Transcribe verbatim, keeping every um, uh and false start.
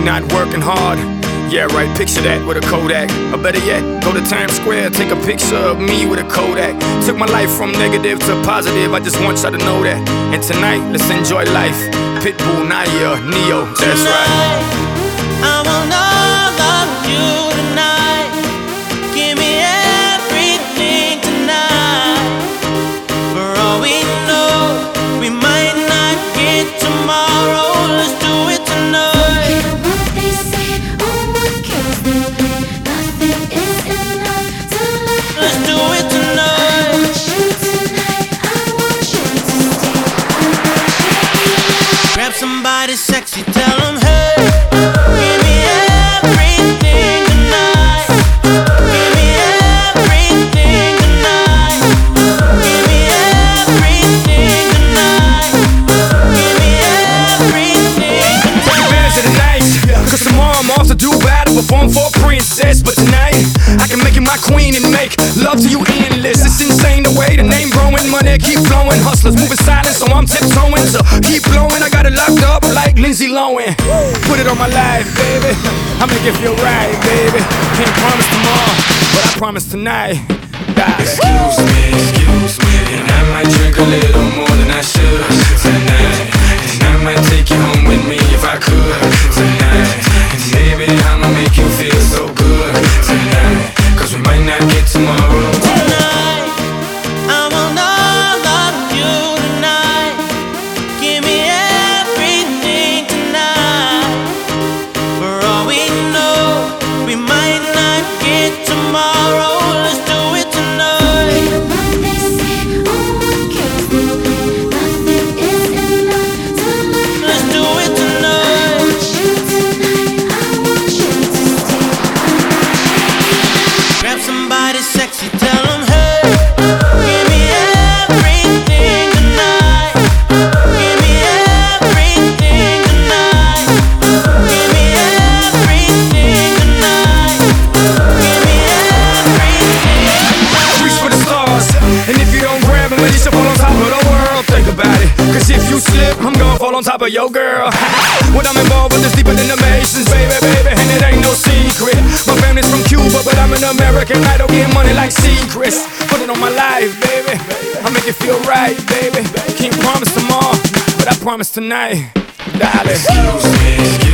not working hard. Yeah, right, picture that with a Kodak. Or better yet, go to Times Square, take a picture of me with a Kodak. Took my life from negative to positive, I just want y'all to know that. And tonight, let's enjoy life. Pitbull, Naya, Neo, that's right. I want all of you tonight. Give me everything tonight. For all we know, we might not get tomorrow. Let's do it tonight. Let's do it tonight. Grab somebody sexy, tell them hey. Give me everything tonight. Give me everything tonight. Give me everything tonight. Give me everything tonight. Take advantage of the night, cause tomorrow I'm off to do battle, perform for a princess. But tonight, I can make you my queen and make love to you endless. It's insane the way the name growing, money keep flowing. Hustlers moving silent, so I'm tiptoeing. So keep blowing, I got it locked up like Lindsay Lohan. Put it on my life, baby, I'll make it feel right, baby. Can't promise tomorrow, but I promise tonight. Die. Excuse me, excuse me, and I might drink a little more than I should tonight. And I might take you home with me if I could tonight. And baby, I'ma make you feel so good tonight, cause we might not get tomorrow. Tonight, I want all of you tonight. Give me everything tonight. For all we know, we might not get tomorrow. Let's do it tonight. Let's do it tonight. Grab somebody sexy, tell them hey. Give me everything tonight. Give me everything tonight. Give me everything tonight. Give me everything. Reach for the stars, and if you don't grab them, you should fall on top of the world. Think about it, cause if you slip, I'm gonna fall on top of your girl. When I'm involved with this deeper than the Masons, baby, baby, and it ain't no secret. My family's from Cuba, but I'm an American idol, getting money like secrets. Put it on my life, baby, I'll make it feel right, baby. Can't promise tomorrow, but I promise tonight, darling. Excuse me,